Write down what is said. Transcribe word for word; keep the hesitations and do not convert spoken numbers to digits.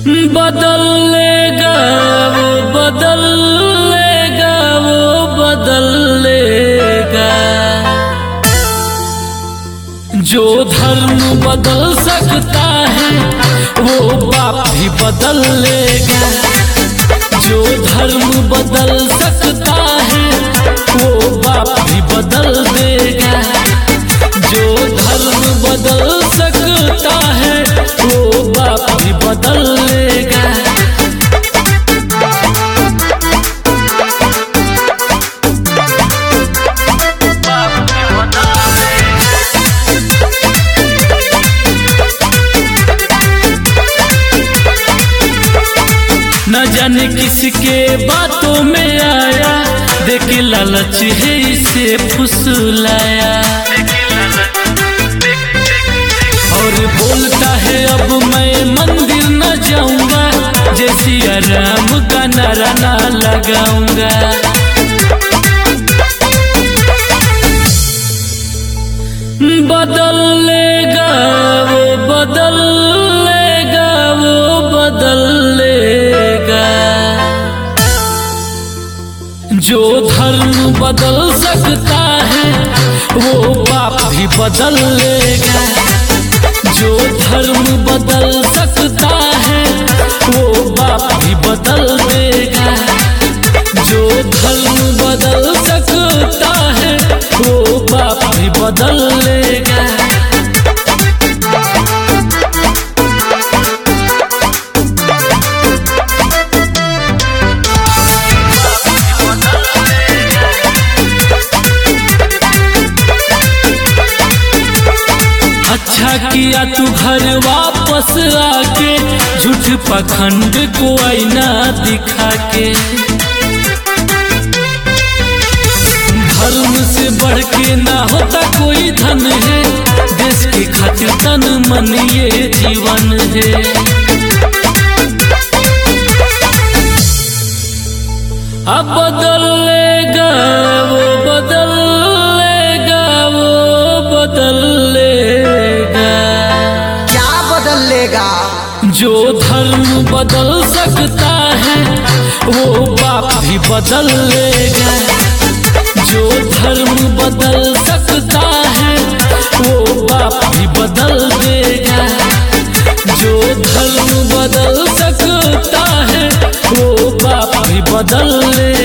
बदल लेगा वो बदल लेगा वो बदल लेगा। जो धर्म बदल सकता है वो बाप भी बदल लेगा। जो धर्म बदल सकता है वो बाप भी बदल देगा। जो धर्म बदल सकता है वो बाप भी बदल लेगा। न जाने किसके बातों में आया, देख लालच है इसे फुसलाया। और बोलता है अब मैं मंदिर न जाऊंगा, जैसी आराम का नारा ना लगाऊंगा। बदल लेगा वो बदल लेगा वो बदल लेगा। जो धर्म बदल सकता है वो बाप भी बदल लेगा। जो धर्म बदल सकता है वो बाप भी बदल देगा। जो धर्म बदल सकता है वो बाप भी बदल लेगा। अच्छा किया तू घर वापस आके, झूठ पखंड को आईना दिखा के। धर्म से बढ़ के ना होता कोई धन है, देश के खातिर तन मन ये जीवन है। अब बदल लेगा वो बदल लेगा वो बदल लेगा। क्या बदल लेगा? जो धर्म बदल सकता है वो बाप भी बदल लेगा। जो धर्म बदल सकता है वो बाप भी बदल देगा। जो धर्म बदल सकता है वो बाप भी बदल लेगा।